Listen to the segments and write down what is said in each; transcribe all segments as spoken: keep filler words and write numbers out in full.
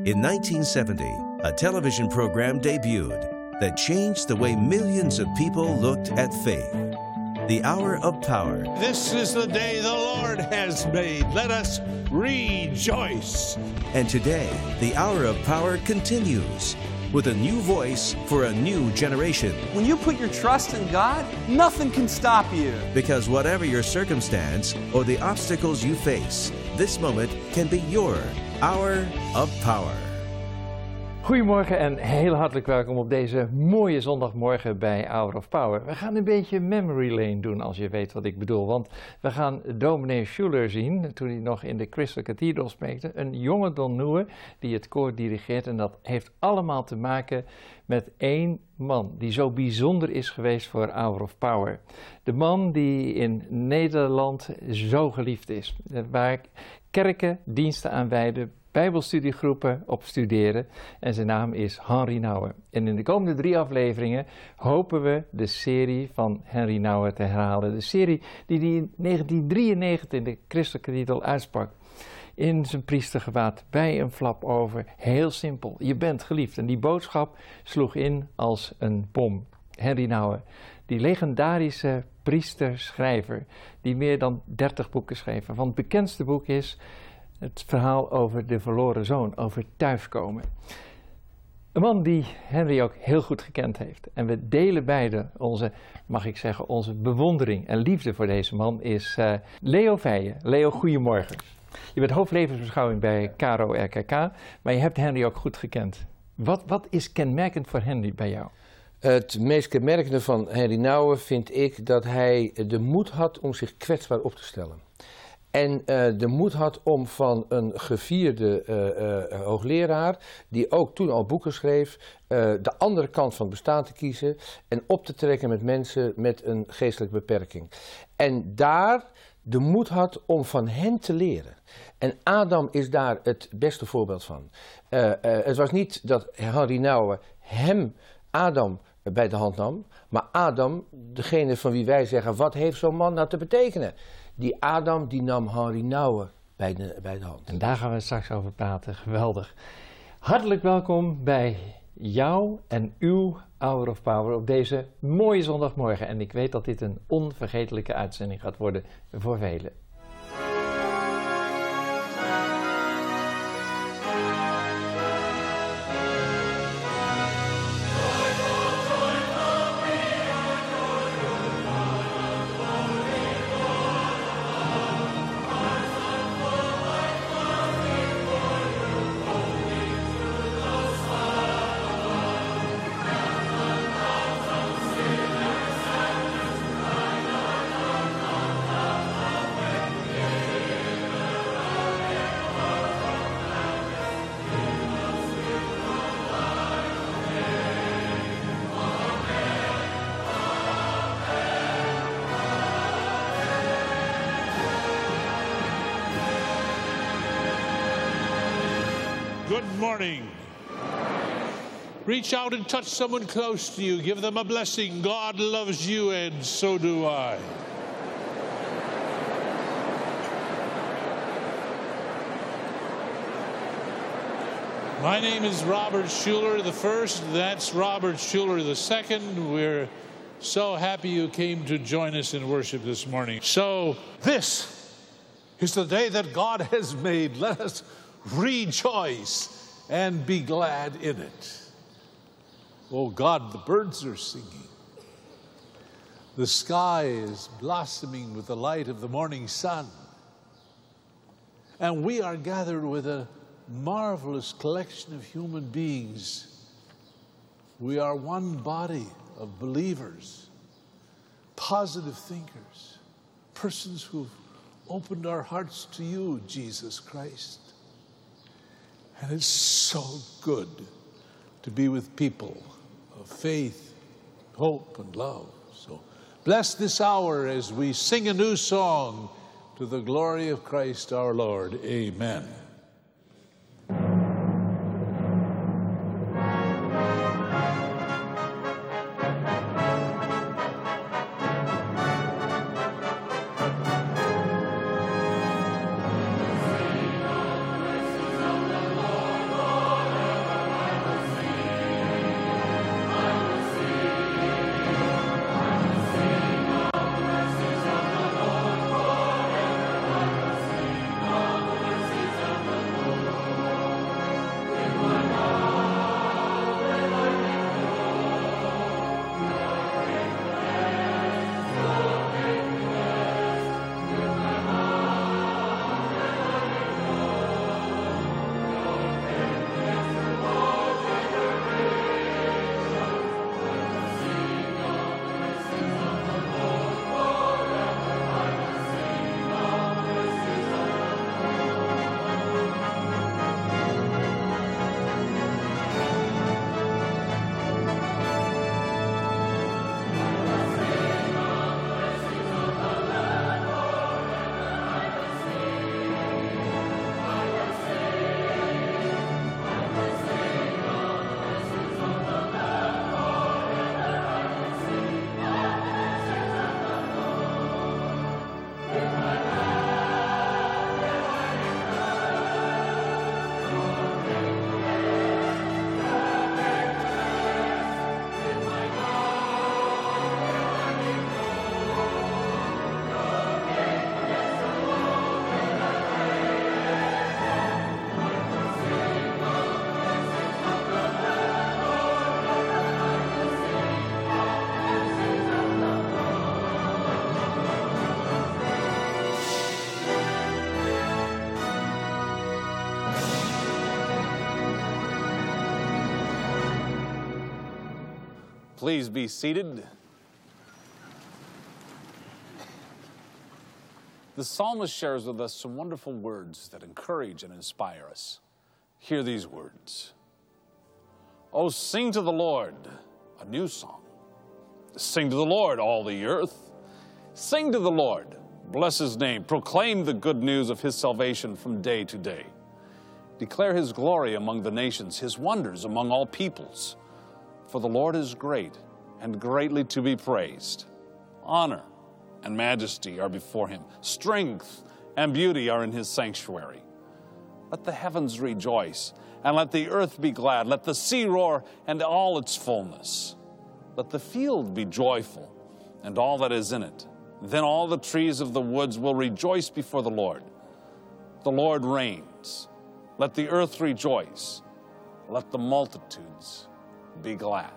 In nineteen seventy, a television program debuted that changed the way millions of people looked at faith. The Hour of Power. This is the day the Lord has made. Let us rejoice. And today, the Hour of Power continues with a new voice for a new generation. When you put your trust in God, nothing can stop you. Because whatever your circumstance or the obstacles you face, this moment can be your Hour of Power. Goedemorgen en heel hartelijk welkom op deze mooie zondagmorgen bij Hour of Power. We gaan een beetje memory lane doen, als je weet wat ik bedoel. Want we gaan dominee Schuller zien, toen hij nog in de Crystal Cathedral spreekte. Een jonge Don Nieuwe die het koor dirigeert. En dat heeft allemaal te maken met één man die zo bijzonder is geweest voor Hour of Power. De man die in Nederland zo geliefd is. Waar kerken diensten aan wijden, Bijbelstudiegroepen op studeren, en zijn naam is Henri Nouwen. En in de komende drie afleveringen hopen we de serie van Henri Nouwen te herhalen. De serie die hij in negentien drieënnegentig in de Crystal Cathedral uitsprak. In zijn priestergewaad, bij een flap over. Heel simpel, je bent geliefd. En die boodschap sloeg in als een bom. Henri Nouwen, die legendarische priester-schrijver, die meer dan dertig boeken schreef. Van het bekendste boek is het verhaal over de verloren zoon, over thuiskomen. Een man die Henri ook heel goed gekend heeft. En we delen beide onze, mag ik zeggen, onze bewondering en liefde voor deze man is uh, Leo Veijen. Leo, goedemorgen. Je bent hoofdlevensbeschouwing bij Caro R K K, maar je hebt Henri ook goed gekend. Wat, wat is kenmerkend voor Henri bij jou? Het meest kenmerkende van Henri Nouwen vind ik dat hij de moed had om zich kwetsbaar op te stellen. En uh, de moed had om van een gevierde uh, uh, hoogleraar, die ook toen al boeken schreef, uh, de andere kant van het bestaan te kiezen en op te trekken met mensen met een geestelijke beperking. En daar de moed had om van hen te leren. En Adam is daar het beste voorbeeld van. Uh, uh, het was niet dat Henri Nouwen hem, Adam, bij de hand nam, maar Adam, degene van wie wij zeggen, wat heeft zo'n man nou te betekenen? Die Adam, die nam Henri Nouwen bij de, bij de hand. En daar gaan we straks over praten. Geweldig. Hartelijk welkom bij jou en uw Hour of Power op deze mooie zondagmorgen. En ik weet dat dit een onvergetelijke uitzending gaat worden voor velen. Good morning. Reach out and touch someone close to you. Give them a blessing. God loves you, and so do I. My name is Robert Schuller the first. That's Robert Schuller the second. We're so happy you came to join us in worship this morning. So this is the day that God has made. Let us rejoice and be glad in it. Oh God, the birds are singing. The sky is blossoming with the light of the morning sun. And we are gathered with a marvelous collection of human beings. We are one body of believers, positive thinkers, persons who've opened our hearts to you, Jesus Christ. And it's so good to be with people of faith, hope, and love. So bless this hour as we sing a new song to the glory of Christ our Lord. Amen. Lord. Please be seated. The psalmist shares with us some wonderful words that encourage and inspire us. Hear these words. Oh, sing to the Lord a new song. Sing to the Lord, all the earth. Sing to the Lord, bless his name. Proclaim the good news of his salvation from day to day. Declare his glory among the nations, his wonders among all peoples. For the Lord is great and greatly to be praised. Honor and majesty are before him. Strength and beauty are in his sanctuary. Let the heavens rejoice, and let the earth be glad. Let the sea roar, and all its fullness. Let the field be joyful, and all that is in it. Then all the trees of the woods will rejoice before the Lord. The Lord reigns. Let the earth rejoice. Let the multitudes be glad.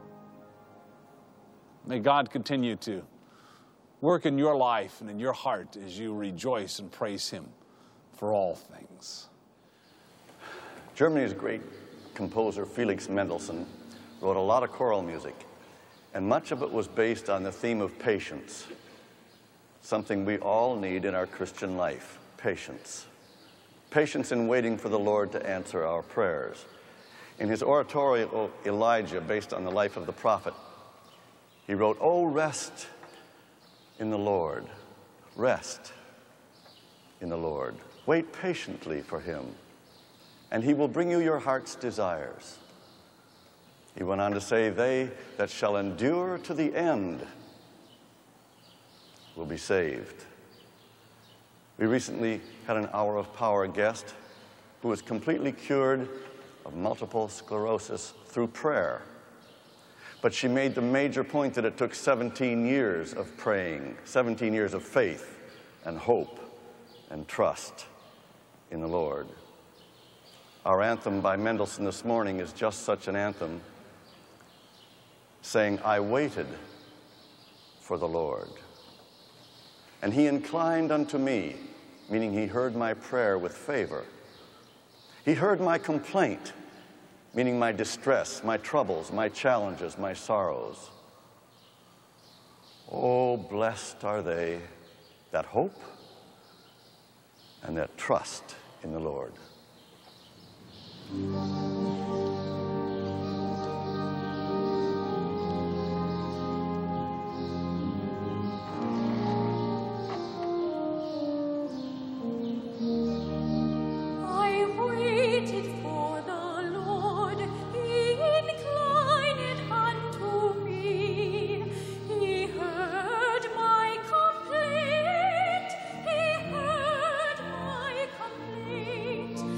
May God continue to work in your life and in your heart as you rejoice and praise him for all things. Germany's great composer Felix Mendelssohn wrote a lot of choral music, and much of it was based on the theme of patience, something we all need in our Christian life, patience. Patience in waiting for the Lord to answer our prayers. In his oratorio, Elijah, based on the life of the prophet, he wrote, "Oh, rest in the Lord, rest in the Lord. Wait patiently for him, and he will bring you your heart's desires." He went on to say, "They that shall endure to the end will be saved." We recently had an Hour of Power guest who was completely cured of multiple sclerosis through prayer. But she made the major point that it took seventeen years of praying, seventeen years of faith and hope and trust in the Lord. Our anthem by Mendelssohn this morning is just such an anthem, saying, "I waited for the Lord, and he inclined unto me," meaning he heard my prayer with favor. He heard my complaint, meaning my distress, my troubles, my challenges, my sorrows. Oh, blessed are they that hope and that trust in the Lord. He heard my complaint.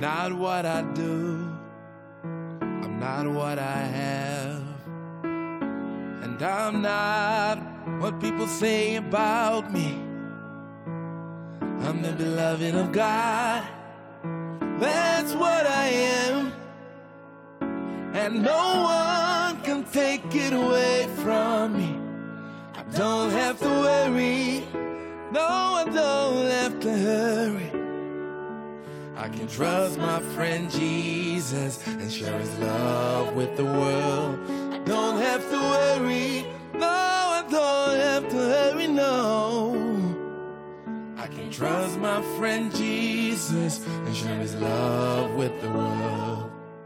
not what I do, I'm not what I have, and I'm not what people say about me. I'm the beloved of God, that's what I am, and no one can take it away from me. I don't have to worry, no, I don't have to hurry. I can trust my friend Jesus and share his love with the world. I don't have to worry, no, I don't have to hurry, no. I can trust my friend Jesus and share his love with the world.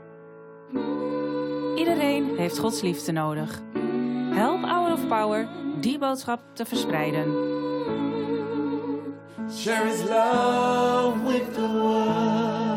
Iedereen heeft Gods liefde nodig. Help Hour of Power die boodschap te verspreiden. Share his love with the world.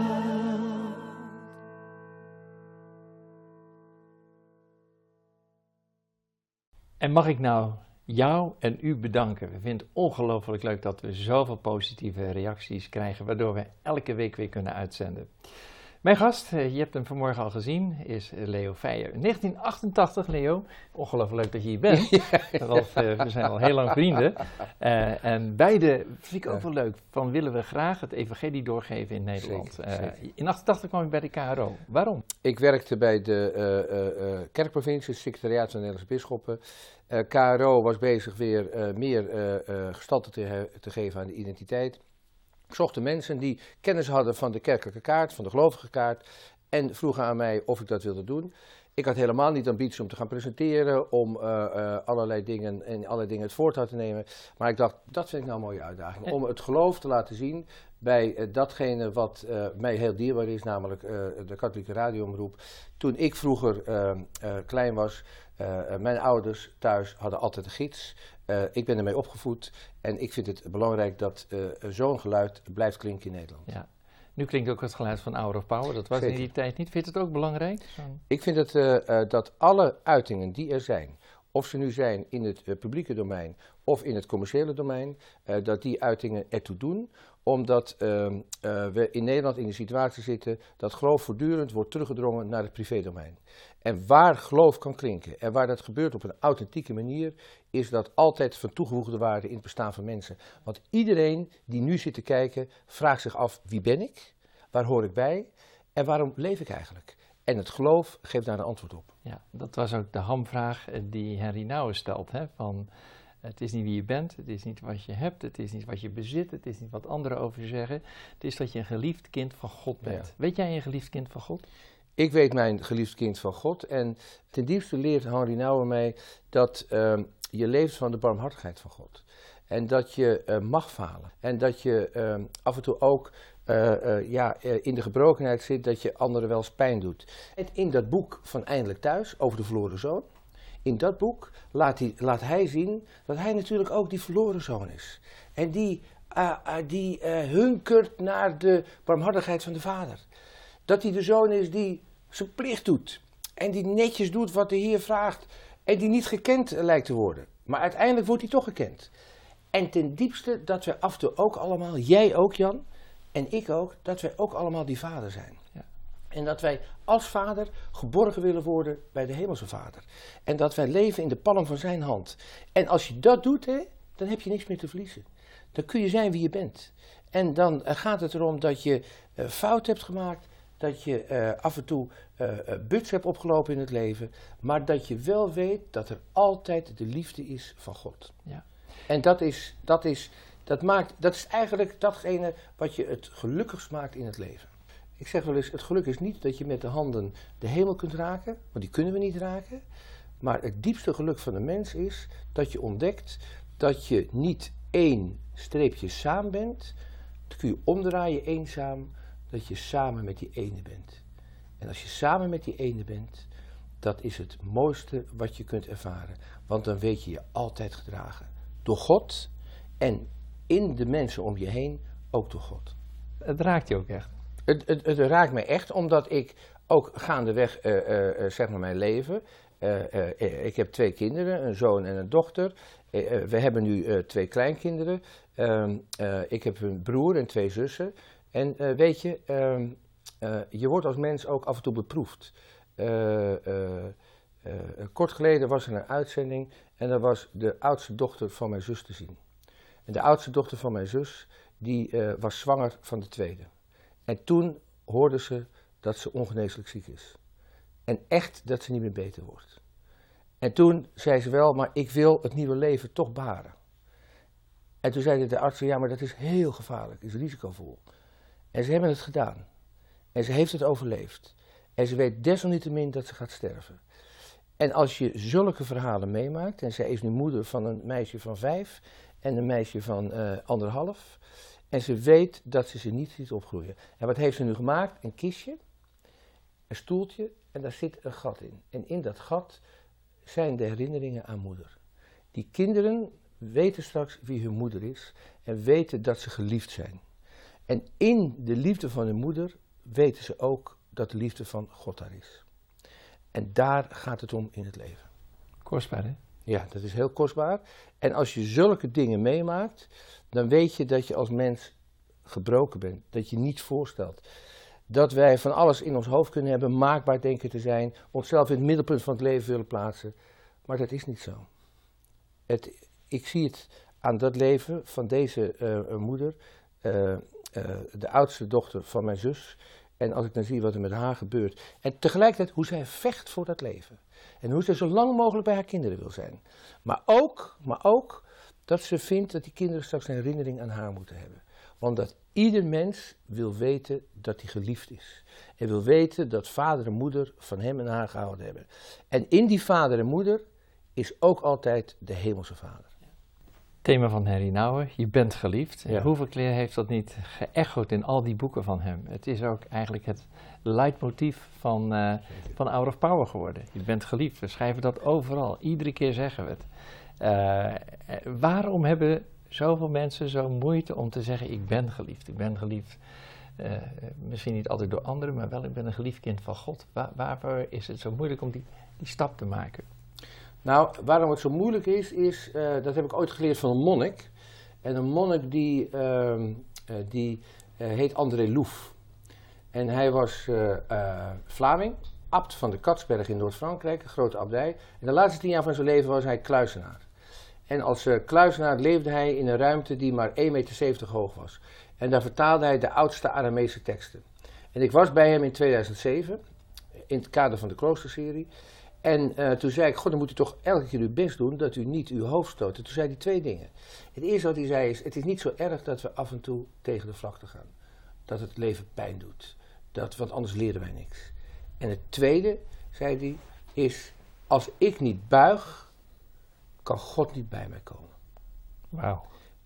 En mag ik nou jou en u bedanken. We vinden het ongelooflijk leuk dat we zoveel positieve reacties krijgen, waardoor we elke week weer kunnen uitzenden. Mijn gast, je hebt hem vanmorgen al gezien, is Leo Feijer. negentien achtentachtig, Leo. Ongelooflijk leuk dat je hier bent. Ja. Want, uh, we zijn al heel lang vrienden. Uh, en beide vind ik ook wel leuk. Van willen we graag het evangelie doorgeven in Nederland. Zeker, zeker. Uh, in achtentachtig kwam ik bij de K R O. Waarom? Ik werkte bij de uh, uh, uh, kerkprovincie, het secretariaat van de Nederlandse bisschoppen. Uh, K R O was bezig weer uh, meer uh, uh, gestalte te, te geven aan de identiteit. Ik zocht de mensen die kennis hadden van de kerkelijke kaart, van de gelovige kaart, en vroegen aan mij of ik dat wilde doen. Ik had helemaal niet de ambitie om te gaan presenteren, om uh, uh, allerlei dingen en allerlei dingen het voortouw te nemen. Maar ik dacht, dat vind ik nou een mooie uitdaging. Om het geloof te laten zien bij uh, datgene wat uh, mij heel dierbaar is, namelijk uh, de katholieke radioomroep. Toen ik vroeger uh, uh, klein was, uh, uh, mijn ouders thuis hadden altijd een gids. Uh, ik ben ermee opgevoed en ik vind het belangrijk dat uh, zo'n geluid blijft klinken in Nederland. Ja. Nu klinkt ook het geluid van Hour of Power, dat was Zeker. in die tijd niet. Vind je het ook belangrijk? Zo? Ik vind het, uh, uh, dat alle uitingen die er zijn, of ze nu zijn in het uh, publieke domein of in het commerciële domein, uh, dat die uitingen ertoe doen. Omdat uh, uh, we in Nederland in de situatie zitten dat geloof voortdurend wordt teruggedrongen naar het privédomein. En waar geloof kan klinken en waar dat gebeurt op een authentieke manier, is dat altijd van toegevoegde waarde in het bestaan van mensen. Want iedereen die nu zit te kijken, vraagt zich af, wie ben ik? Waar hoor ik bij? En waarom leef ik eigenlijk? En het geloof geeft daar een antwoord op. Ja, dat was ook de hamvraag die Henry Nouwen stelt, hè? Van, het is niet wie je bent, het is niet wat je hebt, het is niet wat je bezit, het is niet wat anderen over je zeggen. Het is dat je een geliefd kind van God bent. Ja. Weet jij een geliefd kind van God? Ik weet mijn geliefd kind van God en ten diepste leert Henry Nouwen mij dat uh, je leeft van de barmhartigheid van God. En dat je uh, mag falen en dat je uh, af en toe ook uh, uh, ja, uh, in de gebrokenheid zit dat je anderen wel eens pijn doet. En in dat boek van Eindelijk Thuis, over de verloren zoon, in dat boek laat hij, laat hij zien dat hij natuurlijk ook die verloren zoon is. En die, uh, uh, die uh, hunkert naar de barmhartigheid van de vader. Dat hij de zoon is die zijn plicht doet. En die netjes doet wat de Heer vraagt. En die niet gekend uh, lijkt te worden. Maar uiteindelijk wordt hij toch gekend. En ten diepste dat wij af en toe ook allemaal, jij ook Jan, en ik ook, dat wij ook allemaal die vader zijn. Ja. En dat wij als vader geborgen willen worden bij de hemelse vader. En dat wij leven in de palm van zijn hand. En als je dat doet, hè, dan heb je niks meer te verliezen. Dan kun je zijn wie je bent. En dan uh, gaat het erom dat je uh, fout hebt gemaakt, dat je uh, af en toe uh, uh, buts hebt opgelopen in het leven, maar dat je wel weet dat er altijd de liefde is van God. Ja. En dat is, dat, is, dat, maakt, dat is eigenlijk datgene wat je het gelukkigst maakt in het leven. Ik zeg wel eens, het geluk is niet dat je met de handen de hemel kunt raken, want die kunnen we niet raken. Maar het diepste geluk van de mens is dat je ontdekt dat je niet één streepje samen bent. Dan kun je omdraaien eenzaam, dat je samen met die ene bent. En als je samen met die ene bent, dat is het mooiste wat je kunt ervaren. Want dan weet je je altijd gedragen. Door God en in de mensen om je heen ook door God. Het raakt je ook echt? Het, het, het raakt mij echt, omdat ik ook gaandeweg, uh, uh, uh, zeg maar mijn leven, uh, uh, ik heb twee kinderen, een zoon en een dochter. Uh, uh, we hebben nu uh, twee kleinkinderen. Uh, uh, ik heb een broer en twee zussen. En uh, weet je, uh, uh, je wordt als mens ook af en toe beproefd. Uh, uh, uh, kort geleden was er een uitzending en daar was de oudste dochter van mijn zus te zien. En de oudste dochter van mijn zus, die uh, was zwanger van de tweede. En toen hoorde ze dat ze ongeneeslijk ziek is. En echt dat ze niet meer beter wordt. En toen zei ze wel, maar ik wil het nieuwe leven toch baren. En toen zeiden de artsen, ja, maar dat is heel gevaarlijk, is risicovol. En ze hebben het gedaan. En ze heeft het overleefd. En ze weet desalniettemin dat ze gaat sterven. En als je zulke verhalen meemaakt, en zij is nu moeder van een meisje van vijf en een meisje van uh, anderhalf. En ze weet dat ze ze niet ziet opgroeien. En wat heeft ze nu gemaakt? Een kistje, een stoeltje en daar zit een gat in. En in dat gat zijn de herinneringen aan moeder. Die kinderen weten straks wie hun moeder is en weten dat ze geliefd zijn. En in de liefde van hun moeder weten ze ook dat de liefde van God daar is. En daar gaat het om in het leven. Kostbaar, hè? Ja, dat is heel kostbaar. En als je zulke dingen meemaakt, dan weet je dat je als mens gebroken bent. Dat je niet voorstelt. Dat wij van alles in ons hoofd kunnen hebben, maakbaar denken te zijn, onszelf in het middelpunt van het leven willen plaatsen. Maar dat is niet zo. Het, ik zie het aan dat leven van deze uh, moeder, uh, uh, de oudste dochter van mijn zus. En als ik dan zie wat er met haar gebeurt. En tegelijkertijd hoe zij vecht voor dat leven. En hoe ze zo lang mogelijk bij haar kinderen wil zijn. Maar ook, maar ook dat ze vindt dat die kinderen straks een herinnering aan haar moeten hebben. Want dat ieder mens wil weten dat hij geliefd is. En wil weten dat vader en moeder van hem en haar gehouden hebben. En in die vader en moeder is ook altijd de hemelse vader. Thema van Henry Nouwen, je bent geliefd. Ja. Hoeveel keer heeft dat niet geëchoed in al die boeken van hem? Het is ook eigenlijk het leidmotief van, uh, van Hour of Power geworden. Je bent geliefd, we schrijven dat overal, iedere keer zeggen we het. Uh, waarom hebben zoveel mensen zo moeite om te zeggen, ik ben geliefd, ik ben geliefd? Uh, misschien niet altijd door anderen, maar wel, ik ben een geliefd kind van God. Waar, waarvoor is het zo moeilijk om die, die stap te maken? Nou, waarom het zo moeilijk is, is, uh, dat heb ik ooit geleerd van een monnik. En een monnik die, uh, uh, die uh, heet André Louf. En hij was uh, uh, Vlaming, abt van de Katsberg in Noord-Frankrijk, een grote abdij. En de laatste tien jaar van zijn leven was hij kluizenaar. En als uh, kluizenaar leefde hij in een ruimte die maar één meter zeventig hoog was. En daar vertaalde hij de oudste Aramese teksten. En ik was bij hem in tweeduizend zeven, in het kader van de kloosterserie. En uh, toen zei ik, god, dan moet u toch elke keer uw best doen dat u niet uw hoofd stoot. En toen zei hij twee dingen. Het eerste wat hij zei is, het is niet zo erg dat we af en toe tegen de vlakte gaan. Dat het leven pijn doet. Dat, want anders leren wij niks. En het tweede, zei hij, is, als ik niet buig, kan God niet bij mij komen. Wauw.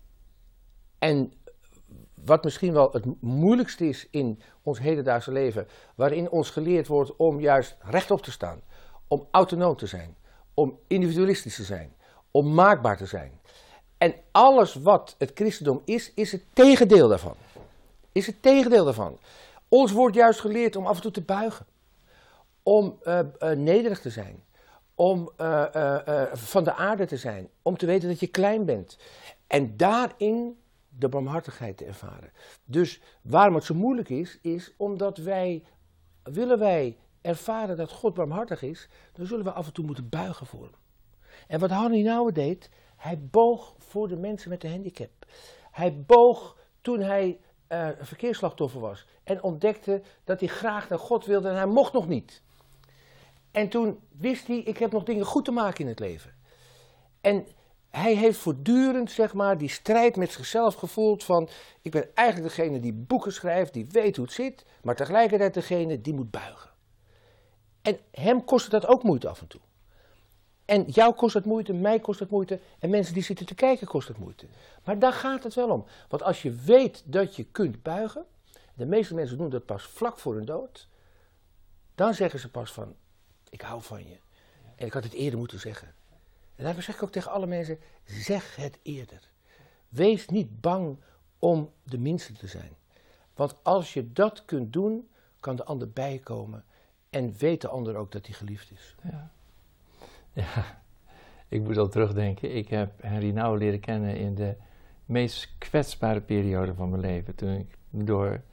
En wat misschien wel het moeilijkste is in ons hedendaagse leven, waarin ons geleerd wordt om juist rechtop te staan. Om autonoom te zijn, om individualistisch te zijn, om maakbaar te zijn. En alles wat het christendom is, is het tegendeel daarvan. Is het tegendeel daarvan. Ons wordt juist geleerd om af en toe te buigen. Om uh, uh, nederig te zijn. Om uh, uh, uh, van de aarde te zijn. Om te weten dat je klein bent. En daarin de barmhartigheid te ervaren. Dus waarom het zo moeilijk is, is omdat wij, willen wij ervaren dat God barmhartig is, dan zullen we af en toe moeten buigen voor hem. En wat Henry Nouwen deed, hij boog voor de mensen met een handicap. Hij boog toen hij uh, een verkeersslachtoffer was en ontdekte dat hij graag naar God wilde en hij mocht nog niet. En toen wist hij, ik heb nog dingen goed te maken in het leven. En hij heeft voortdurend, zeg maar, die strijd met zichzelf gevoeld van, ik ben eigenlijk degene die boeken schrijft, die weet hoe het zit, maar tegelijkertijd degene die moet buigen. En hem kost dat ook moeite af en toe. En jou kost dat moeite, mij kost dat moeite. En mensen die zitten te kijken kost dat moeite. Maar daar gaat het wel om. Want als je weet dat je kunt buigen. De meeste mensen doen dat pas vlak voor hun dood. Dan zeggen ze pas van, ik hou van je. En ik had het eerder moeten zeggen. En daarom zeg ik ook tegen alle mensen, zeg het eerder. Wees niet bang om de minste te zijn. Want als je dat kunt doen, kan de ander bij je komen. En weet de ander ook dat hij geliefd is. Ja. Ja, ik moet al terugdenken. Ik heb Henry Nouwen leren kennen in de meest kwetsbare periode van mijn leven. Toen ik door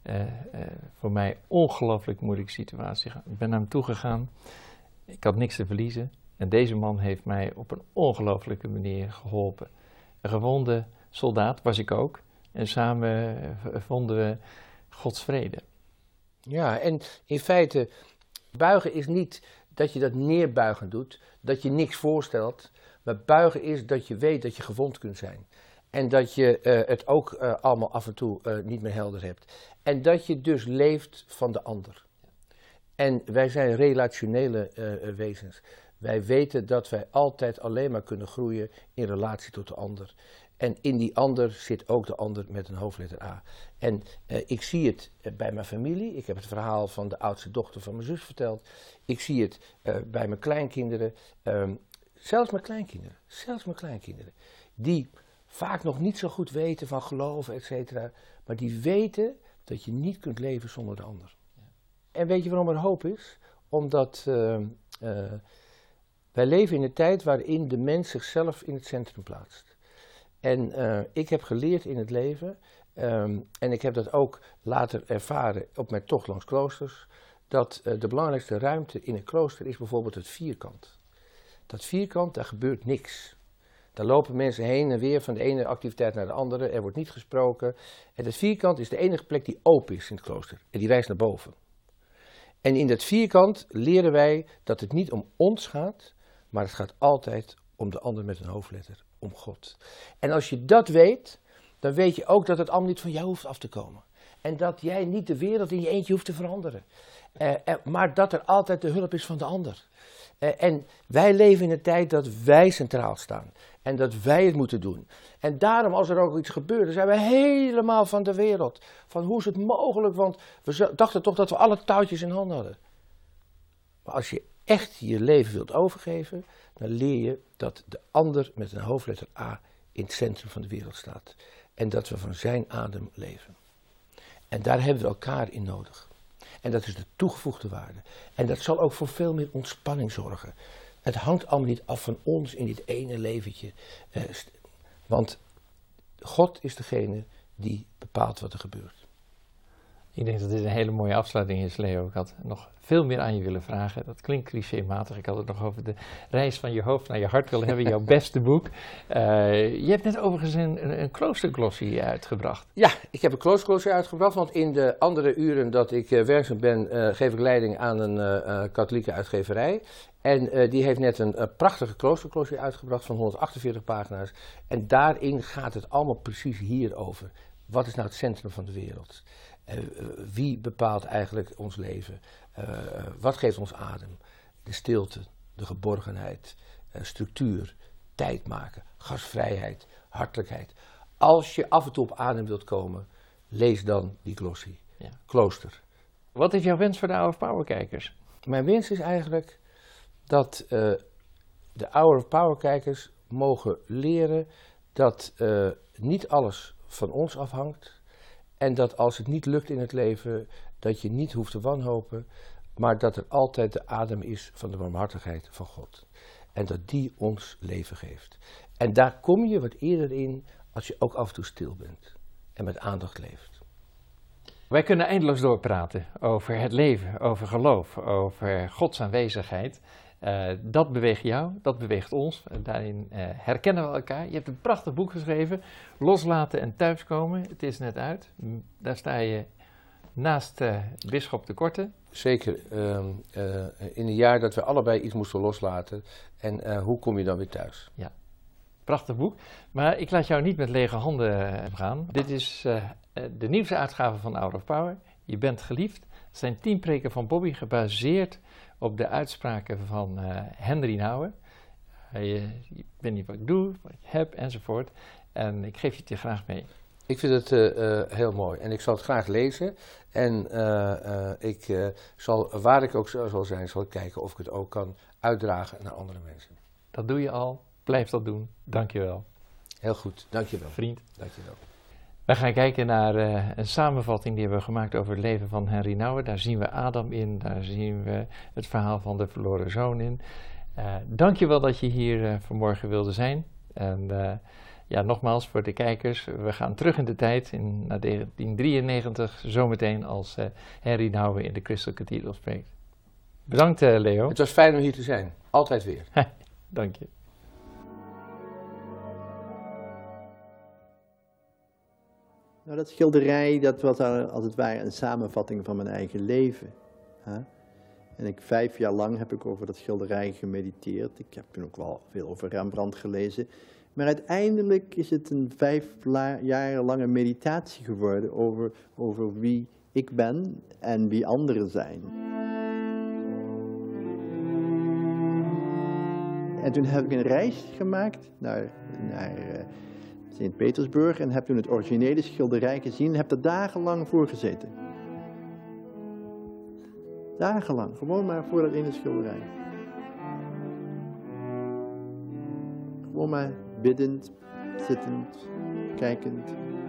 uh, uh, voor mij ongelooflijk moeilijke situatie. Ik ben naar hem toegegaan. Ik had niks te verliezen. En deze man heeft mij op een ongelooflijke manier geholpen. Een gewonde soldaat was ik ook. En samen vonden we Gods vrede. Ja, en in feite, buigen is niet dat je dat neerbuigen doet, dat je niks voorstelt. Maar buigen is dat je weet dat je gewond kunt zijn. En dat je uh, het ook uh, allemaal af en toe uh, niet meer helder hebt. En dat je dus leeft van de ander. En wij zijn relationele uh, wezens. Wij weten dat wij altijd alleen maar kunnen groeien in relatie tot de ander. En in die ander zit ook de ander met een hoofdletter A. En uh, ik zie het uh, bij mijn familie. Ik heb het verhaal van de oudste dochter van mijn zus verteld. Ik zie het uh, bij mijn kleinkinderen. Um, zelfs mijn kleinkinderen. Zelfs mijn kleinkinderen. Die vaak nog niet zo goed weten van geloven, et cetera. Maar die weten dat je niet kunt leven zonder de ander. Ja. En weet je waarom er hoop is? Omdat uh, uh, wij leven in een tijd waarin de mens zichzelf in het centrum plaatst. En uh, ik heb geleerd in het leven, um, en ik heb dat ook later ervaren op mijn tocht langs kloosters, dat uh, de belangrijkste ruimte in een klooster is bijvoorbeeld het vierkant. Dat vierkant, daar gebeurt niks. Daar lopen mensen heen en weer van de ene activiteit naar de andere, er wordt niet gesproken. En dat vierkant is de enige plek die open is in het klooster en die wijst naar boven. En in dat vierkant leren wij dat het niet om ons gaat, maar het gaat altijd om de ander met een hoofdletter, om God. En als je dat weet, dan weet je ook dat het allemaal niet van jou hoeft af te komen. En dat jij niet de wereld in je eentje hoeft te veranderen. Uh, uh, maar dat er altijd de hulp is van de ander. Uh, en wij leven in een tijd dat wij centraal staan. En dat wij het moeten doen. En daarom, als er ook iets gebeurt, dan zijn we helemaal van de wereld. Van hoe is het mogelijk, want we dachten toch dat we alle touwtjes in handen hadden. Maar als je echt je leven wilt overgeven, dan leer je dat de ander met een hoofdletter A in het centrum van de wereld staat. En dat we van zijn adem leven. En daar hebben we elkaar in nodig. En dat is de toegevoegde waarde. En dat zal ook voor veel meer ontspanning zorgen. Het hangt allemaal niet af van ons in dit ene leventje. Eh, want God is degene die bepaalt wat er gebeurt. Ik denk dat dit een hele mooie afsluiting is, Leo. Ik had nog veel meer aan je willen vragen. Dat klinkt clichématig. Ik had het nog over de reis van je hoofd naar je hart willen hebben, jouw beste boek. Uh, je hebt net overigens een, een kloosterglossie uitgebracht. Ja, ik heb een kloosterglossie uitgebracht, want in de andere uren dat ik uh, werkzaam ben, uh, geef ik leiding aan een uh, uh, katholieke uitgeverij. En uh, die heeft net een uh, prachtige kloosterglossie uitgebracht van honderdachtenveertig pagina's. En daarin gaat het allemaal precies hierover. Wat is nou het centrum van de wereld? Uh, wie bepaalt eigenlijk ons leven? Uh, wat geeft ons adem? De stilte, de geborgenheid, uh, structuur, tijd maken, gastvrijheid, hartelijkheid. Als je af en toe op adem wilt komen, lees dan die glossie. Ja. Klooster. Wat is jouw wens voor de Hour of Power kijkers? Mijn wens is eigenlijk dat uh, de Hour of Power kijkers mogen leren dat uh, niet alles van ons afhangt. En dat als het niet lukt in het leven, dat je niet hoeft te wanhopen, maar dat er altijd de adem is van de barmhartigheid van God. En dat die ons leven geeft. En daar kom je wat eerder in als je ook af en toe stil bent en met aandacht leeft. Wij kunnen eindeloos doorpraten over het leven, over geloof, over Gods aanwezigheid. Uh, dat beweegt jou, dat beweegt ons. Daarin uh, herkennen we elkaar. Je hebt een prachtig boek geschreven, Loslaten en Thuiskomen. Het is net uit. Daar sta je naast uh, Bisschop de Korte. Zeker. Uh, uh, in een jaar dat we allebei iets moesten loslaten. En uh, hoe kom je dan weer thuis? Ja, prachtig boek. Maar ik laat jou niet met lege handen gaan. Dit is uh, de nieuwste uitgave van Hour of Power. Je bent geliefd. Het zijn tien preken van Bobby gebaseerd op de uitspraken van uh, Henry Nouwen. Uh, je, je weet niet wat ik doe, wat ik heb, enzovoort. En ik geef je het je graag mee. Ik vind het uh, uh, heel mooi en ik zal het graag lezen. En uh, uh, ik uh, zal, waar ik ook zal zijn, zal ik kijken of ik het ook kan uitdragen naar andere mensen. Dat doe je al. Blijf dat doen. Dank je wel. Heel goed. Dank je wel. Vriend. Dank je wel. We gaan kijken naar uh, een samenvatting die we hebben gemaakt over het leven van Henry Nouwen. Daar zien we Adam in, daar zien we het verhaal van de verloren zoon in. Uh, Dank je wel dat je hier uh, vanmorgen wilde zijn. En uh, Ja, nogmaals voor de kijkers, we gaan terug in de tijd, in, naar negentien drieënnegentig, zometeen als uh, Henry Nouwen in de Crystal Cathedral spreekt. Bedankt uh, Leo. Het was fijn om hier te zijn, altijd weer. Dank je. Nou, dat schilderij, dat was als het ware een samenvatting van mijn eigen leven. Hè? En ik, vijf jaar lang heb ik over dat schilderij gemediteerd. Ik heb ook wel veel over Rembrandt gelezen. Maar uiteindelijk is het een vijf jaar lange meditatie geworden over, over wie ik ben en wie anderen zijn. En toen heb ik een reis gemaakt naar, naar uh, Sint-Petersburg en heb toen het originele schilderij gezien en heb er dagenlang voor gezeten. Dagenlang, gewoon maar voor dat ene schilderij. Gewoon maar biddend, zittend, kijkend.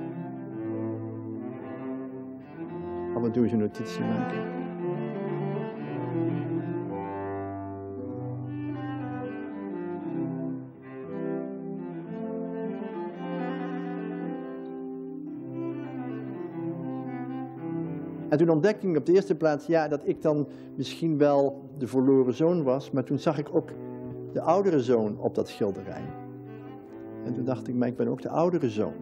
Af en toe eens een notitie maken. En toen ontdekte ik op de eerste plaats, ja, dat ik dan misschien wel de verloren zoon was, maar toen zag ik ook de oudere zoon op dat schilderij. En toen dacht ik, maar ik ben ook de oudere zoon.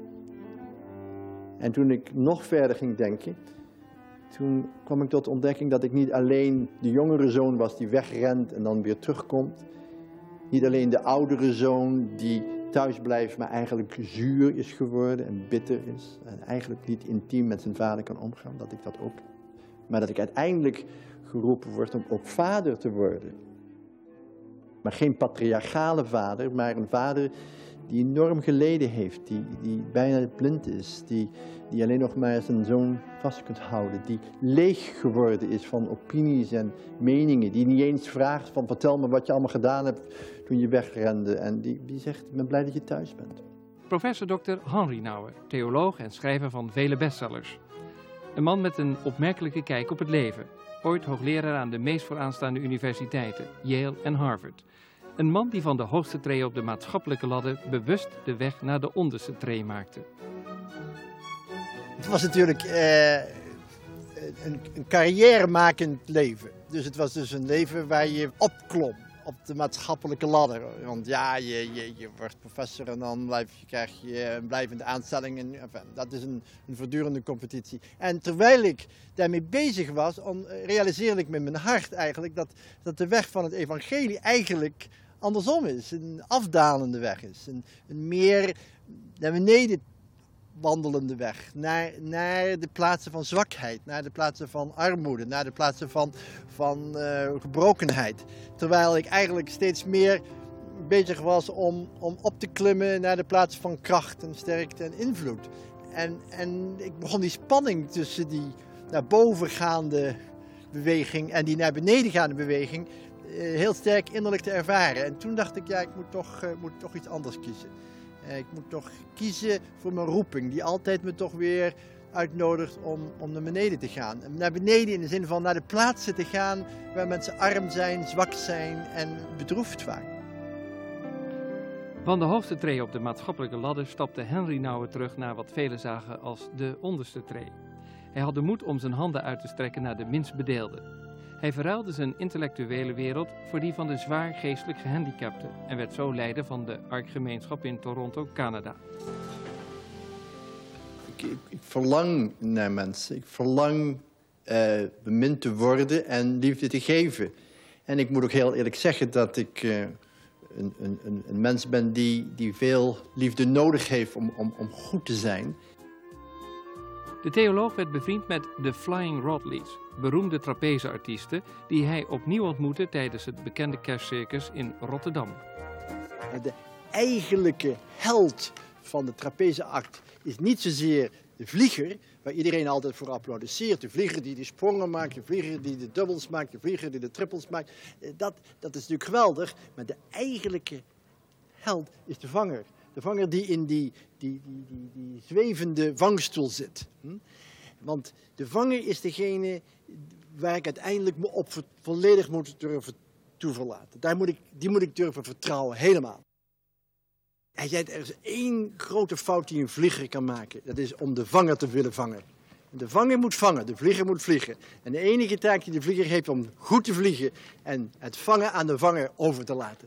En toen ik nog verder ging denken, toen kwam ik tot de ontdekking dat ik niet alleen de jongere zoon was die wegrent en dan weer terugkomt. Niet alleen de oudere zoon die thuis blijft, maar eigenlijk zuur is geworden en bitter is. En eigenlijk niet intiem met zijn vader kan omgaan, dat ik dat ook. Maar dat ik uiteindelijk geroepen word om ook vader te worden. Maar geen patriarchale vader, maar een vader die enorm geleden heeft, die, die bijna blind is, die, die alleen nog maar zijn zoon vast kunt houden, die leeg geworden is van opinies en meningen, die niet eens vraagt van vertel me wat je allemaal gedaan hebt toen je wegrende en die, die zegt ik ben blij dat je thuis bent. Professor dokter Henry Nouwen, theoloog en schrijver van vele bestsellers. Een man met een opmerkelijke kijk op het leven, ooit hoogleraar aan de meest vooraanstaande universiteiten, Yale en Harvard. Een man die van de hoogste tree op de maatschappelijke ladder bewust de weg naar de onderste tree maakte. Het was natuurlijk eh, een, een carrièremakend leven. Dus het was dus een leven waar je opklom op de maatschappelijke ladder. Want ja, je, je, je wordt professor en dan blijf je, krijg je een blijvende aanstelling. En, enfin, dat is een, een voortdurende competitie. En terwijl ik daarmee bezig was, on, realiseerde ik met mijn hart eigenlijk dat, dat de weg van het evangelie eigenlijk andersom is. Een afdalende weg is. Een, een meer naar beneden wandelende weg. Naar, naar de plaatsen van zwakheid. Naar de plaatsen van armoede. Naar de plaatsen van, van uh, gebrokenheid. Terwijl ik eigenlijk steeds meer bezig was om, om op te klimmen naar de plaatsen van kracht en sterkte en invloed. En, en ik begon die spanning tussen die naar boven gaande beweging en die naar beneden gaande beweging heel sterk innerlijk te ervaren. En toen dacht ik, ja, ik moet toch, uh, moet toch iets anders kiezen. Uh, ik moet toch kiezen voor mijn roeping, die altijd me toch weer uitnodigt om, om naar beneden te gaan. Naar beneden in de zin van naar de plaatsen te gaan waar mensen arm zijn, zwak zijn en bedroefd vaak. Van de hoogste tree op de maatschappelijke ladder stapte Henry Nouwen terug naar wat velen zagen als de onderste tree. Hij had de moed om zijn handen uit te strekken naar de minst bedeelden. Hij verruilde zijn intellectuele wereld voor die van de zwaar geestelijk gehandicapten en werd zo leider van de Arkgemeenschap in Toronto, Canada. Ik, ik, ik verlang naar mensen. Ik verlang uh, bemind te worden en liefde te geven. En ik moet ook heel eerlijk zeggen dat ik uh, een, een, een mens ben die, die veel liefde nodig heeft om, om, om goed te zijn. De theoloog werd bevriend met de Flying Rodleys, beroemde trapezeartiesten die hij opnieuw ontmoette tijdens het bekende kerstcircus in Rotterdam. De eigenlijke held van de trapezeart is niet zozeer de vlieger, waar iedereen altijd voor applaudisseert. De vlieger die de sprongen maakt, de vlieger die de dubbels maakt, de vlieger die de trippels maakt. Dat, dat is natuurlijk geweldig, maar de eigenlijke held is de vanger. De vanger die in die, die, die, die, die zwevende vangstoel zit. Hm? Want de vanger is degene waar ik uiteindelijk me op volledig moet durven toeverlaten. Daar moet ik, die moet ik durven vertrouwen, helemaal. Hij zei, er is één grote fout die een vlieger kan maken. Dat is om de vanger te willen vangen. De vanger moet vangen, de vlieger moet vliegen. En de enige taak die de vlieger heeft om goed te vliegen en het vangen aan de vanger over te laten.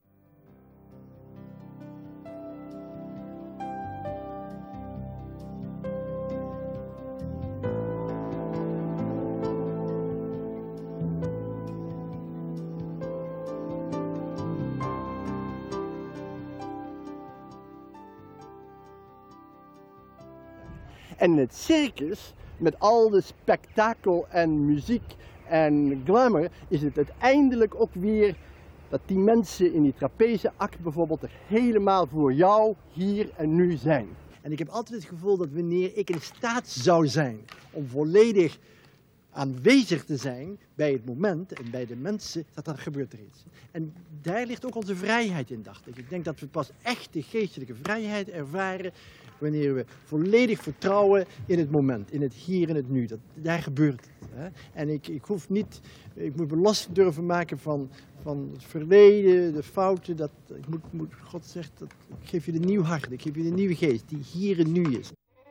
En in het circus, met al de spektakel en muziek en glamour, is het uiteindelijk ook weer dat die mensen in die trapezeact bijvoorbeeld er helemaal voor jou hier en nu zijn. En ik heb altijd het gevoel dat wanneer ik in staat zou zijn om volledig aanwezig te zijn bij het moment en bij de mensen, dat dan gebeurt er iets. En daar ligt ook onze vrijheid in, dacht ik. Ik denk dat we pas echt de geestelijke vrijheid ervaren wanneer we volledig vertrouwen in het moment, in het hier en het nu. Dat, daar gebeurt het. Hè? En ik, ik hoef niet, ik moet me los durven maken van, van het verleden, de fouten. Dat, ik moet, moet, God zegt, dat, ik geef je een nieuw hart, ik geef je een nieuwe geest die hier en nu is.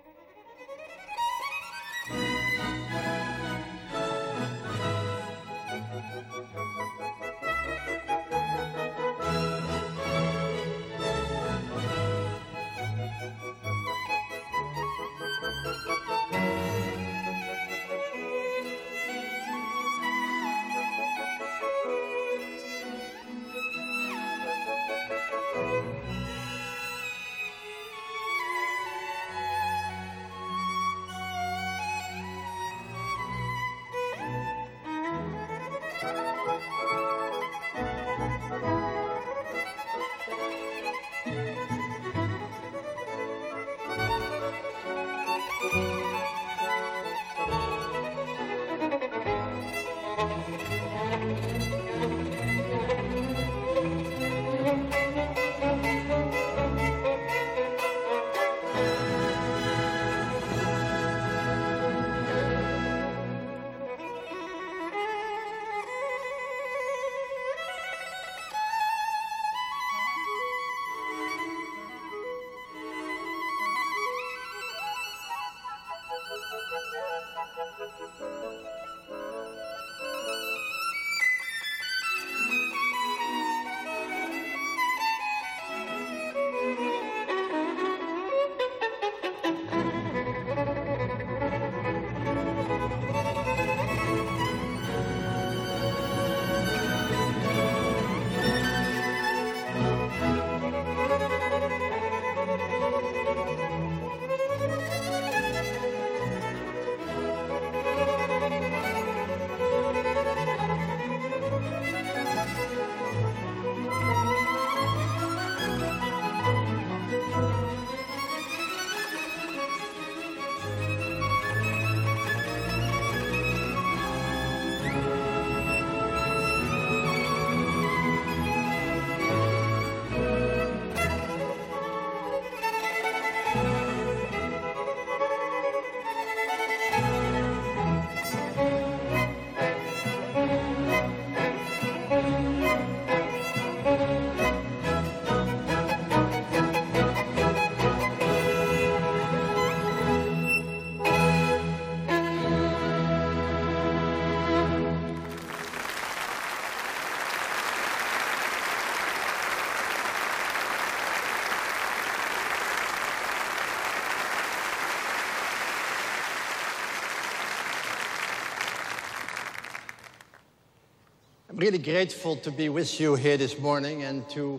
I'm really grateful to be with you here this morning and to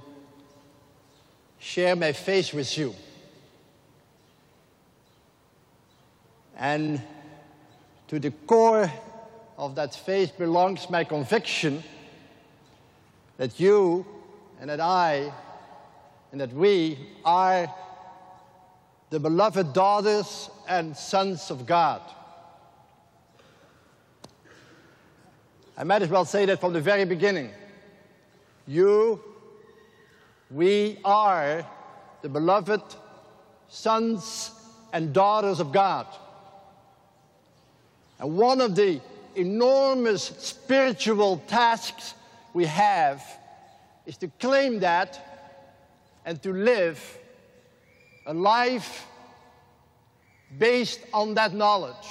share my faith with you. And to the core of that faith belongs my conviction that you and that I and that we are the beloved daughters and sons of God. I might as well say that from the very beginning. You, we are the beloved sons and daughters of God. And one of the enormous spiritual tasks we have is to claim that and to live a life based on that knowledge.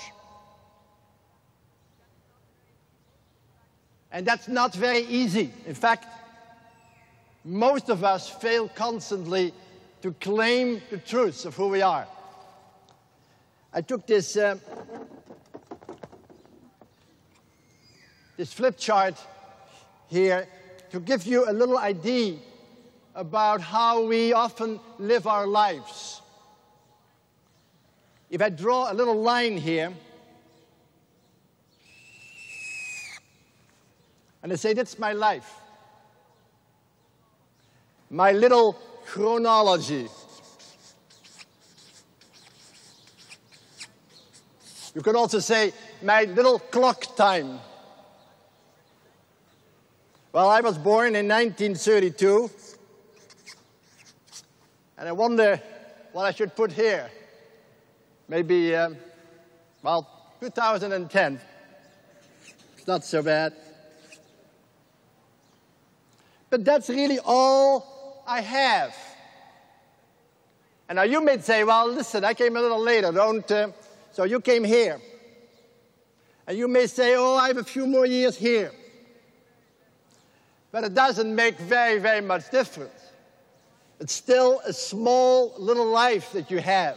And that's not very easy. In fact, most of us fail constantly to claim the truths of who we are. I took this, uh, this flip chart here to give you a little idea about how we often live our lives. If I draw a little line here, and I say, that's my life. My little chronology. You can also say, my little clock time. Well, I was born in nineteen thirty-two, and I wonder what I should put here. Maybe, um, well, two thousand ten. It's not so bad. But that's really all I have. And now you may say, well, listen, I came a little later, don't, uh, so you came here. And you may say, oh, I have a few more years here. But it doesn't make very, very much difference. It's still a small little life that you have.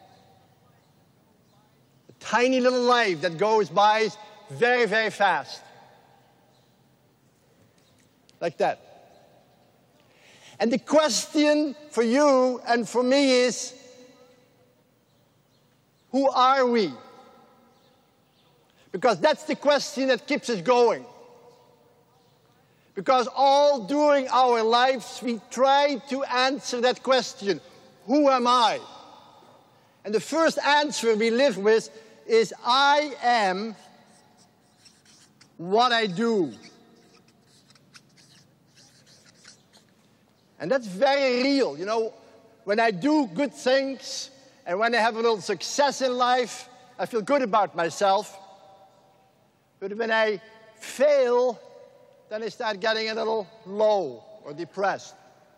A tiny little life that goes by very, very fast. Like that. And the question for you and for me is, who are we? Because that's the question that keeps us going. Because all during our lives, we try to answer that question, who am I? And the first answer we live with is, I am what I do. And that's very real. You know, when I do good things and when I have a little success in life, I feel good about myself. But when I fail, then I start getting a little low or depressed.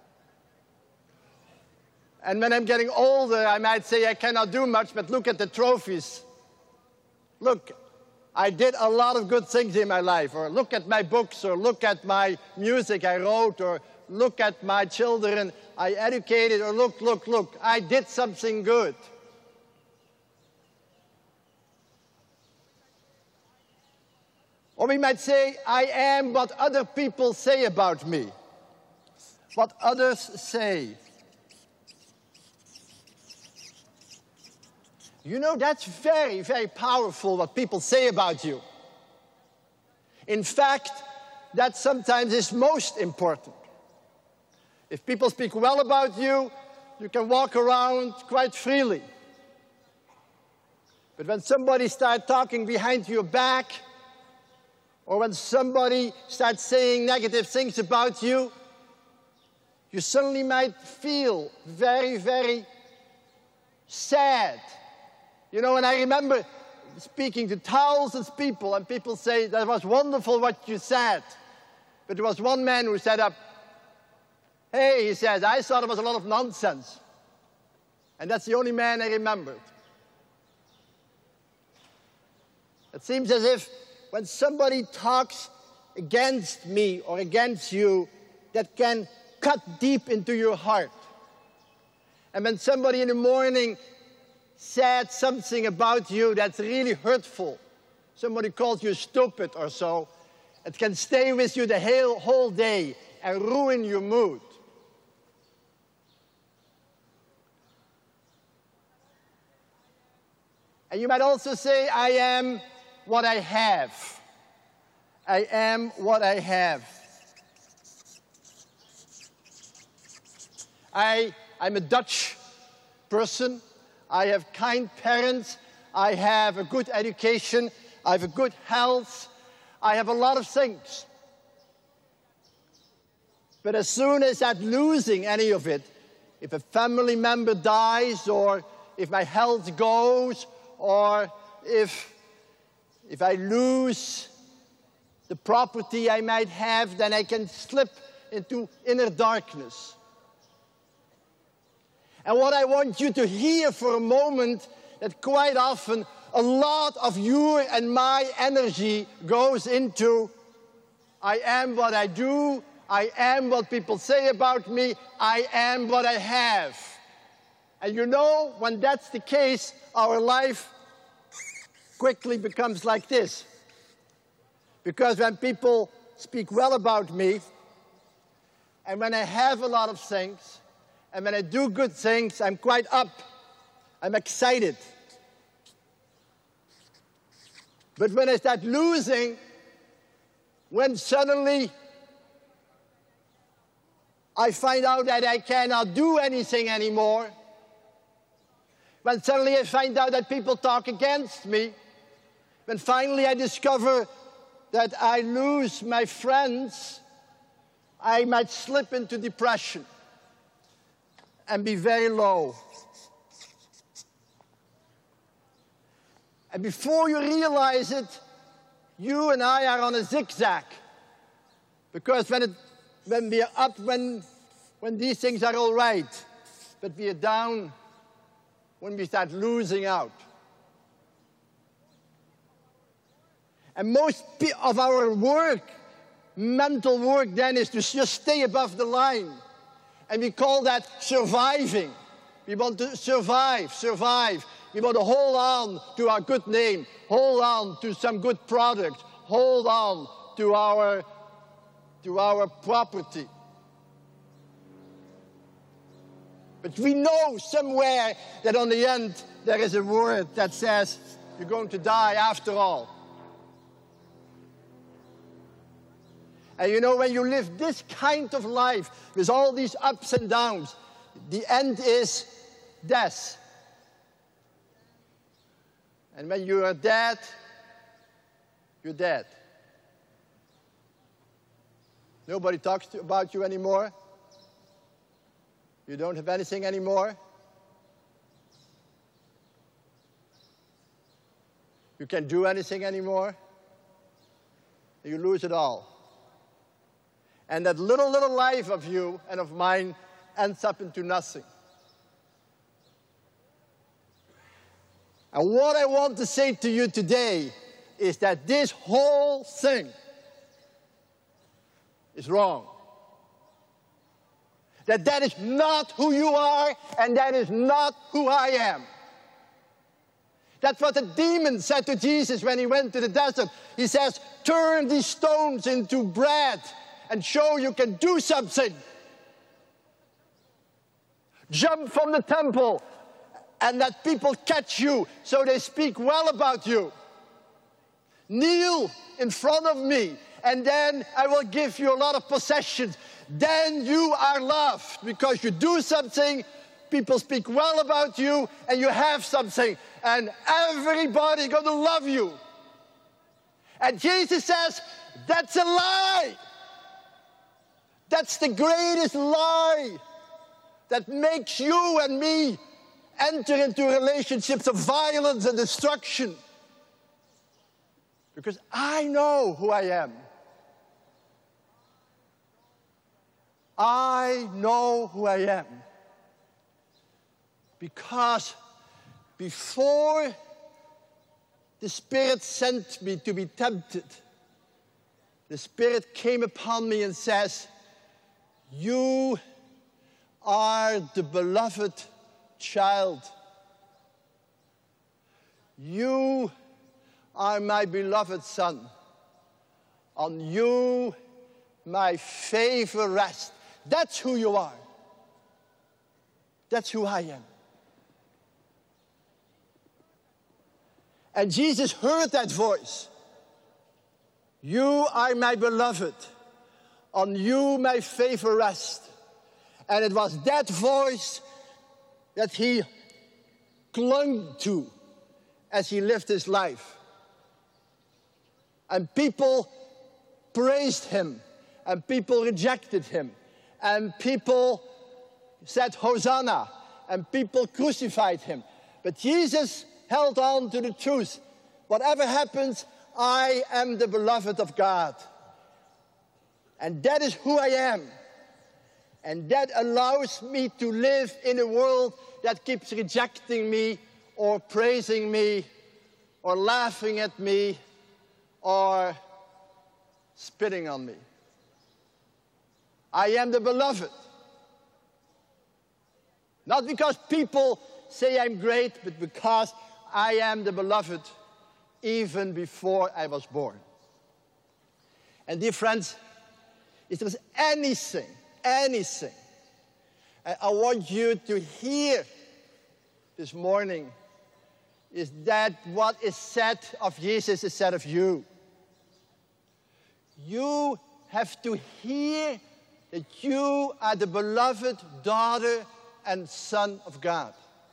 And when I'm getting older, I might say I cannot do much, but look at the trophies. Look, I did a lot of good things in my life. Or look at my books, or look at my music I wrote, or look at my children I educated, or look, look, look, I did something good. Or we might say, I am what other people say about me. What others say. You know, that's very, very powerful what people say about you. In fact, that sometimes is most important. If people speak well about you, you can walk around quite freely. But when somebody starts talking behind your back, or when somebody starts saying negative things about you, you suddenly might feel very, very sad. You know, and I remember speaking to thousands of people, and people say, that was wonderful what you said. But there was one man who said up, hey, he said, I thought it was a lot of nonsense. And that's the only man I remembered. It seems as if when somebody talks against me or against you, that can cut deep into your heart. And when somebody in the morning said something about you that's really hurtful, somebody calls you stupid or so, it can stay with you the whole, whole day and ruin your mood. And you might also say, I am what I have. I am what I have. I, I'm a Dutch person. I have kind parents. I have a good education. I have a good health. I have a lot of things. But as soon as I'm losing any of it, if a family member dies, or if my health goes, or if, if I lose the property I might have, then I can slip into inner darkness. And what I want you to hear for a moment, that quite often a lot of your and my energy goes into, I am what I do, I am what people say about me, I am what I have. And you know, when that's the case, our life quickly becomes like this. Because when people speak well about me, and when I have a lot of things, and when I do good things, I'm quite up. I'm excited. But when I start losing, when suddenly I find out that I cannot do anything anymore, when suddenly I find out that people talk against me, when finally I discover that I lose my friends, I might slip into depression and be very low. And before you realize it, you and I are on a zigzag. Because when, it, when we are up, when, when these things are all right, but we are down when we start losing out. And most of our work, mental work then, is to just stay above the line. And we call that surviving. We want to survive, survive. We want to hold on to our good name, hold on to some good product, hold on to our, to our property. But we know somewhere that on the end there is a word that says, you're going to die after all. And you know, when you live this kind of life, with all these ups and downs, the end is death. And when you are dead, you're dead. Nobody talks to, about you anymore. You don't have anything anymore. You can't do anything anymore. You lose it all. And that little, little life of you and of mine ends up into nothing. And what I want to say to you today is that this whole thing is wrong. That that is not who you are, and that is not who I am. That's what the demon said to Jesus when he went to the desert. He says, turn these stones into bread and show you can do something. Jump from the temple and let people catch you so they speak well about you. Kneel in front of me and then I will give you a lot of possessions. Then you are loved because you do something, people speak well about you, and you have something, and everybody's going to love you. And Jesus says, that's a lie. That's the greatest lie that makes you and me enter into relationships of violence and destruction. Because I know who I am. I know who I am. Because before the Spirit sent me to be tempted, the Spirit came upon me and says, you are the beloved child. You are my beloved son. On you my favor rests. That's who you are. That's who I am. And Jesus heard that voice. You are my beloved. On you my favor rests. And it was that voice that he clung to as he lived his life. And people praised him, and people rejected him, and people said Hosanna, and people crucified him. But Jesus held on to the truth. Whatever happens, I am the beloved of God. And that is who I am. And that allows me to live in a world that keeps rejecting me or praising me or laughing at me or spitting on me. I am the beloved. Not because people say I'm great, but because I am the beloved even before I was born. And dear friends, if there's anything, anything I want you to hear this morning, is that what is said of Jesus is said of you. You have to hear that you are the beloved daughter and son of God.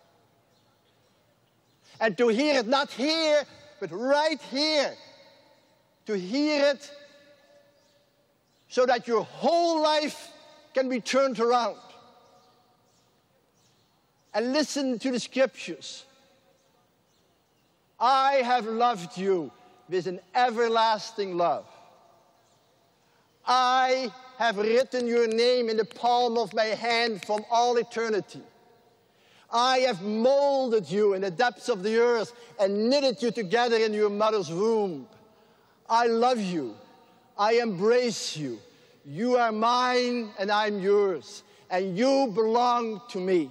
And to hear it not here, but right here. To hear it so that your whole life can be turned around. And listen to the scriptures. I have loved you with an everlasting love. I have written your name in the palm of my hand from all eternity. I have molded you in the depths of the earth and knitted you together in your mother's womb. I love you. I embrace you. You are mine and I'm yours. And you belong to me.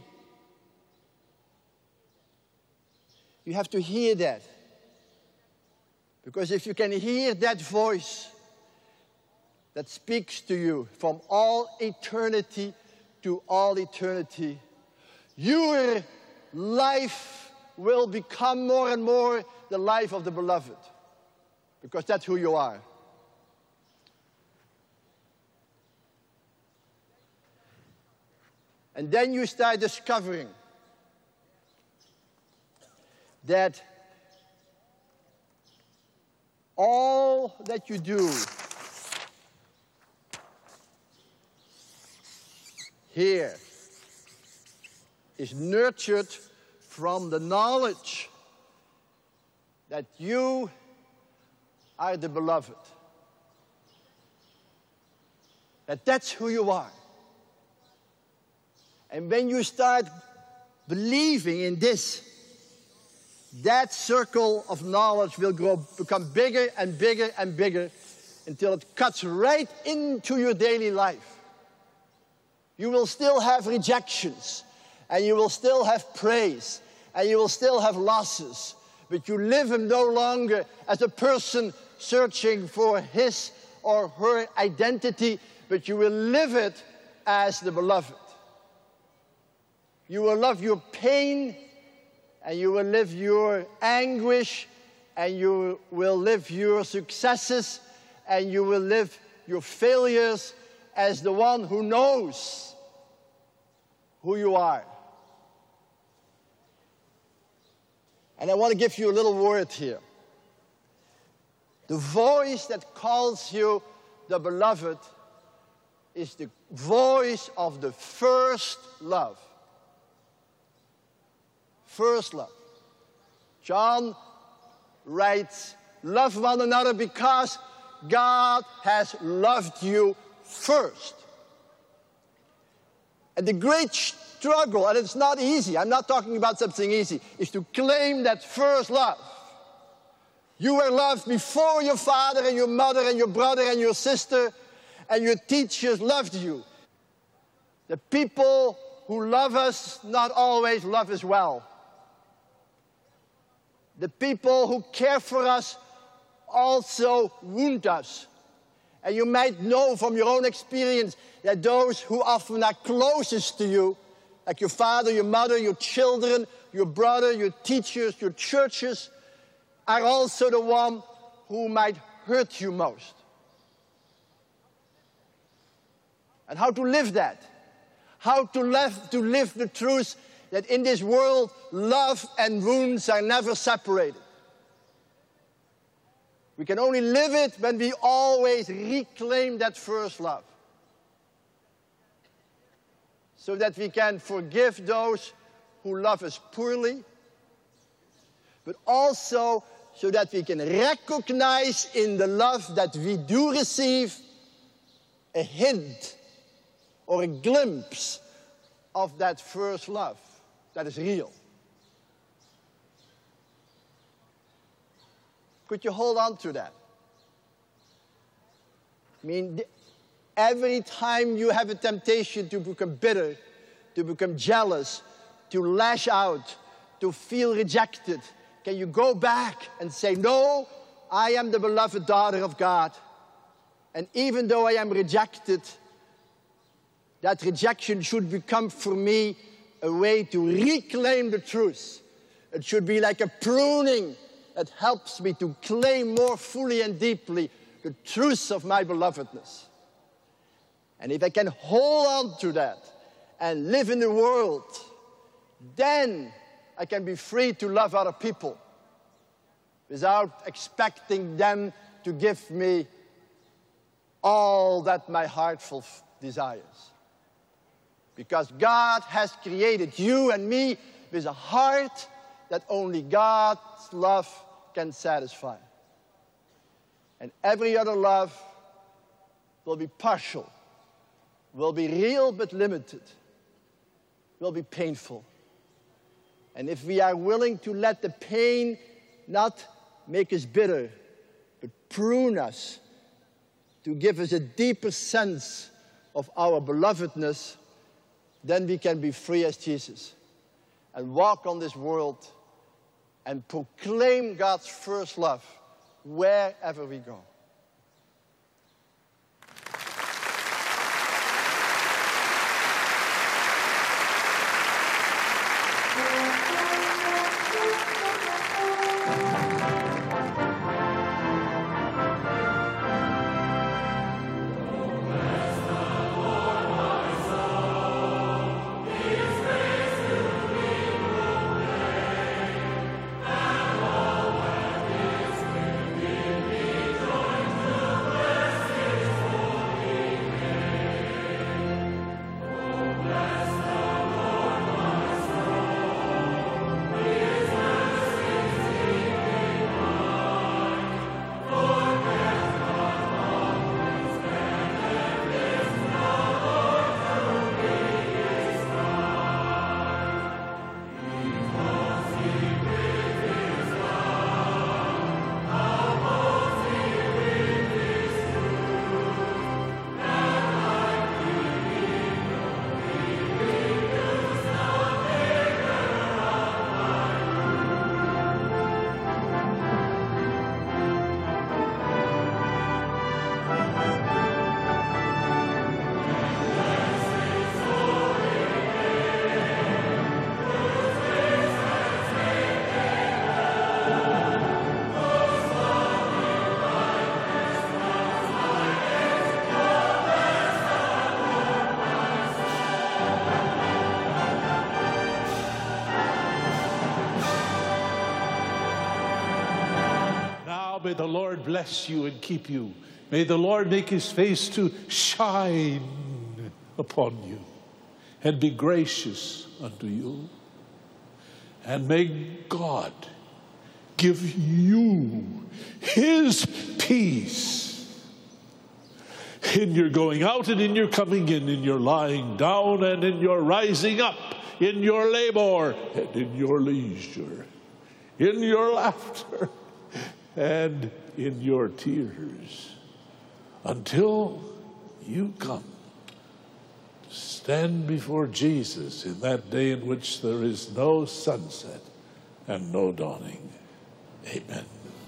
You have to hear that. Because if you can hear that voice that speaks to you from all eternity to all eternity, your life will become more and more the life of the beloved. Because that's who you are. And then you start discovering that all that you do here is nurtured from the knowledge that you are the beloved. That that's who you are. And when you start believing in this, that circle of knowledge will grow, become bigger and bigger and bigger until it cuts right into your daily life. You will still have rejections, and you will still have praise, and you will still have losses, but you live no longer as a person searching for his or her identity, but you will live it as the beloved. You will love your pain, and you will live your anguish, and you will live your successes, and you will live your failures as the one who knows who you are. And I want to give you a little word here. The voice that calls you the beloved is the voice of the first love. First love. John writes, love one another because God has loved you first. And the great struggle, and it's not easy, I'm not talking about something easy, is to claim that first love. You were loved before your father and your mother and your brother and your sister, and your teachers loved you. The people who love us not always love us well. The people who care for us also wound us. And you might know from your own experience that those who often are closest to you, like your father, your mother, your children, your brother, your teachers, your churches, are also the one who might hurt you most. And how to live that? How to live, to live the truth that in this world, love and wounds are never separated. We can only live it when we always reclaim that first love. So that we can forgive those who love us poorly, but also so that we can recognize in the love that we do receive a hint or a glimpse of that first love that is real. Could you hold on to that? I mean, every time you have a temptation to become bitter, to become jealous, to lash out, to feel rejected, can you go back and say, no, I am the beloved daughter of God. And even though I am rejected, that rejection should become for me a way to reclaim the truth. It should be like a pruning that helps me to claim more fully and deeply the truth of my belovedness. And if I can hold on to that and live in the world, then I can be free to love other people without expecting them to give me all that my heart desires. Because God has created you and me with a heart that only God's love can satisfy. And every other love will be partial, will be real but limited, will be painful. And if we are willing to let the pain not make us bitter, but prune us, to give us a deeper sense of our belovedness, then we can be free as Jesus and walk on this world and proclaim God's first love wherever we go. May the Lord bless you and keep you. May the Lord make his face to shine upon you and be gracious unto you. And may God give you his peace in your going out and in your coming in, in your lying down and in your rising up, in your labor and in your leisure, in your laughter and in your tears, until you come to stand before Jesus in that day in which there is no sunset and no dawning. Amen.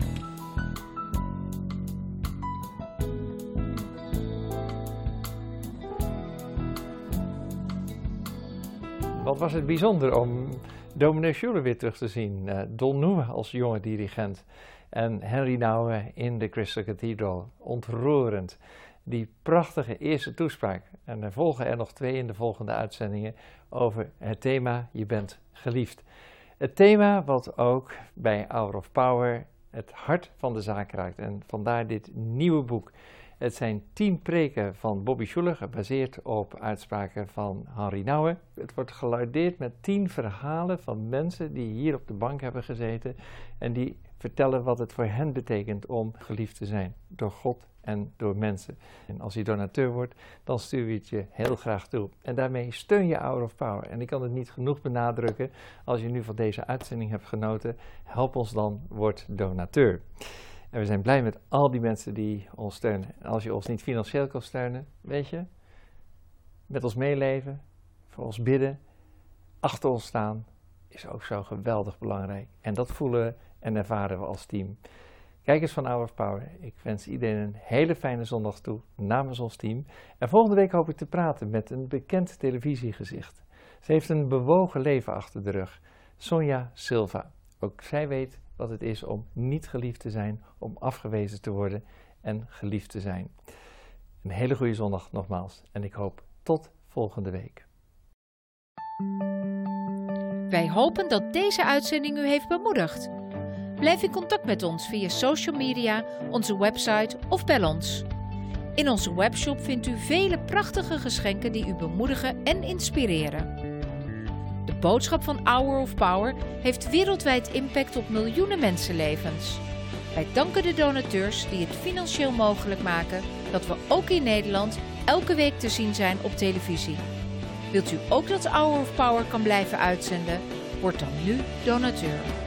Wat was het bijzonder om dominee Schuller weer terug te zien. Uh, Don Nouwe als jonge dirigent. En Henry Nouwen in de Crystal Cathedral. Ontroerend. Die prachtige eerste toespraak. En er volgen er nog twee in de volgende uitzendingen over het thema Je bent geliefd. Het thema wat ook bij Hour of Power het hart van de zaak raakt. En vandaar dit nieuwe boek. Het zijn tien preken van Bobby Schuller, gebaseerd op uitspraken van Henry Nouwen. Het wordt gelardeerd met tien verhalen van mensen die hier op de bank hebben gezeten en die vertellen wat het voor hen betekent om geliefd te zijn door God en door mensen. En als je donateur wordt, dan stuur je het je heel graag toe. En daarmee steun je Hour of Power. En ik kan het niet genoeg benadrukken. Als je nu van deze uitzending hebt genoten, help ons dan, word donateur. En we zijn blij met al die mensen die ons steunen. En als je ons niet financieel kan steunen, weet je, met ons meeleven, voor ons bidden, achter ons staan, is ook zo geweldig belangrijk. En dat voelen we en ervaren we als team. Kijkers van Hour of Power, ik wens iedereen een hele fijne zondag toe namens ons team. En volgende week hoop ik te praten met een bekend televisiegezicht. Ze heeft een bewogen leven achter de rug. Sonja Silva. Ook zij weet wat het is om niet geliefd te zijn, om afgewezen te worden en geliefd te zijn. Een hele goede zondag nogmaals en ik hoop tot volgende week. Wij hopen dat deze uitzending u heeft bemoedigd. Blijf in contact met ons via social media, onze website of bel ons. In onze webshop vindt u vele prachtige geschenken die u bemoedigen en inspireren. De boodschap van Hour of Power heeft wereldwijd impact op miljoenen mensenlevens. Wij danken de donateurs die het financieel mogelijk maken dat we ook in Nederland elke week te zien zijn op televisie. Wilt u ook dat Hour of Power kan blijven uitzenden? Word dan nu donateur.